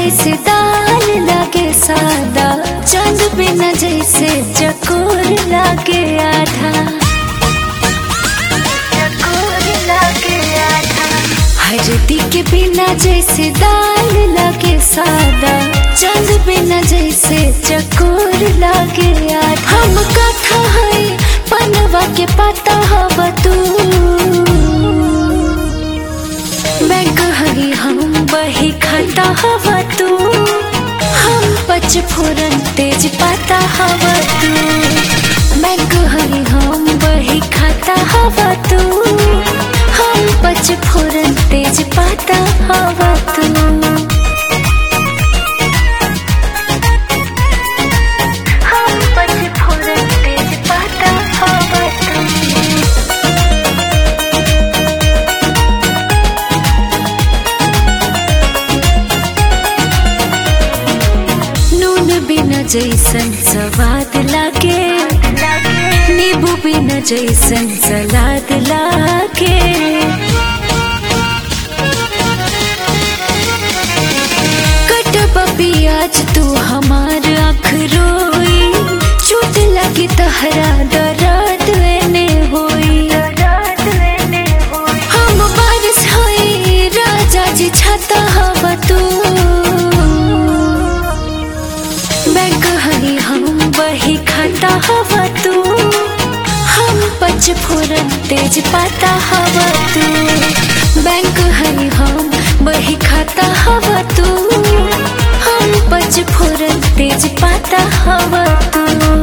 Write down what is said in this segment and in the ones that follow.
जैसे दाल लागे सादा, चांद बिना जैसे चकोर लागे आधा, चकोर लागे आधा। हल्दी के बिना जैसे दाल लागे सादा, चांद बिना जैसे चकोर लागे आधा। हम कथा है पनवा के पता हवा तू, बैंक हरी हम बही खाता हवा तू, हम पचफोरन तेज पाता हवा तू। बैंक हरी हम बही खाता हवा तू, हम पचफोरन तेज पाता हवा तू। हम पचफोरन तेज पाता हवा तू। बिना जैसन स्वाद लागे, नींबू बिना जैसन सलाद लागे। कटबा पियाज तू हमार आँख रोई, चोट लगी तहरा दर्द एने होई। हम बारिश होई राजा जी छाता हवा तू, बैंक हरी हम बही खाता हवा तू, हम पचफोरन तेज पाता हवा तू। बैंक हरी हम बही खाता हवा तू, हम पचफोरन तेज पाता हवा तू।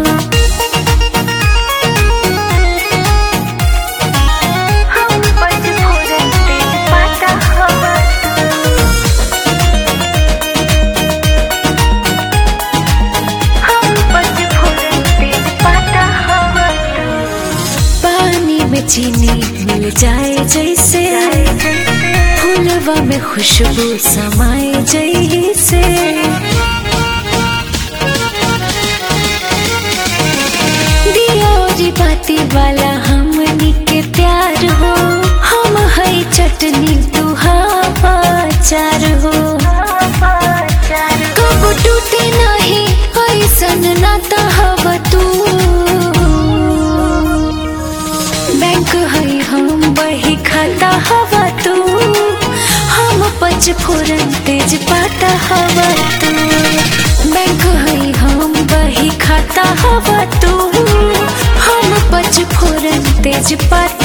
हम पचफोरन तेज पाता हवा तू। में चीनी मिल जाए जैसे, फूलवा में खुशबू समाए जैसे। दिया और बाती वाला हमनी के प्यार हो, हम है चटनी तू हवा चार हो। कब टूटे नहीं ऐसन नाता हवा तू, बैंक है हम बही खाता हवा तू, हम पचफोरन तेज पाता हवा तू। बैंक है हम बही खाता हवा तू, हम पचफोरन तेज पाता